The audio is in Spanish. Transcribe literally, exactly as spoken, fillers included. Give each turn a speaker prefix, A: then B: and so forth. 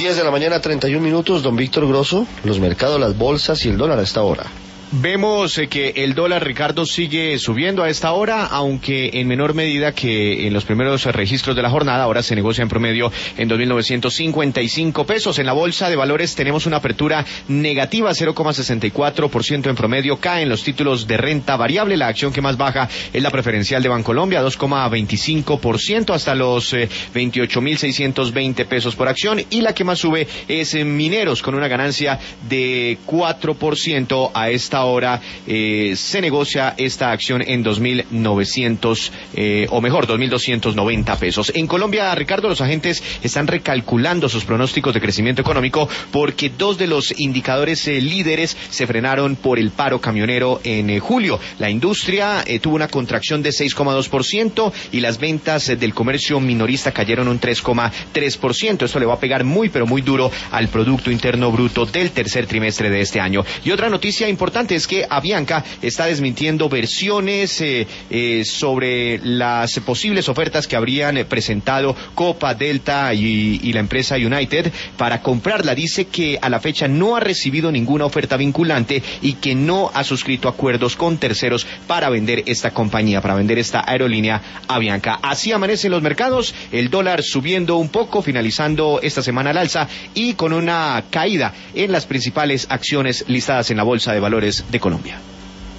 A: diez de la mañana, treinta y un minutos, don Víctor Grosso, los mercados, las bolsas y el dólar a esta hora.
B: Vemos eh, que el dólar, Ricardo, sigue subiendo a esta hora, aunque en menor medida que en los primeros registros de la jornada. Ahora se negocia en promedio en dos mil novecientos cincuenta y cinco pesos. En la bolsa de valores tenemos una apertura negativa, cero coma sesenta y cuatro por ciento en promedio. Caen los títulos de renta variable. La acción que más baja es la preferencial de Bancolombia, dos coma veinticinco por ciento hasta los eh, veintiocho mil seiscientos veinte pesos por acción. Y la que más sube es en Mineros, con una ganancia de cuatro por ciento a esta hora. Eh, se negocia esta acción en dos mil novecientos, eh, o mejor, dos mil doscientos noventa pesos. En Colombia, Ricardo, los agentes están recalculando sus pronósticos de crecimiento económico porque dos de los indicadores eh, líderes se frenaron por el paro camionero en eh, julio. La industria eh, tuvo una contracción de seis coma dos por ciento y las ventas eh, del comercio minorista cayeron un tres coma tres por ciento. Esto le va a pegar muy, pero muy duro al Producto Interno Bruto del tercer trimestre de este año. Y otra noticia importante es que Avianca está desmintiendo versiones eh, eh, sobre las posibles ofertas que habrían eh, presentado Copa, Delta y, y la empresa United para comprarla. Dice que a la fecha no ha recibido ninguna oferta vinculante y que no ha suscrito acuerdos con terceros para vender esta compañía, para vender esta aerolínea Avianca. Así amanecen los mercados, el dólar subiendo un poco, finalizando esta semana al alza y con una caída en las principales acciones listadas en la Bolsa de Valores de Colombia.